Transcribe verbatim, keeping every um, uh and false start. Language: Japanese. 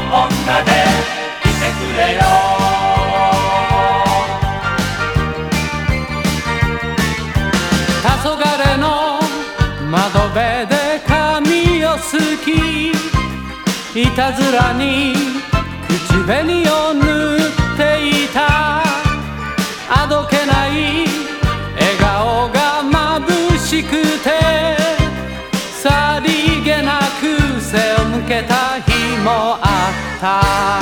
女でいてくれよ。 黄昏の窓辺で髪をすき、いたずらに口紅を塗っていた。あどけない笑顔が眩しくて、さりげなく背を向けた日もあった。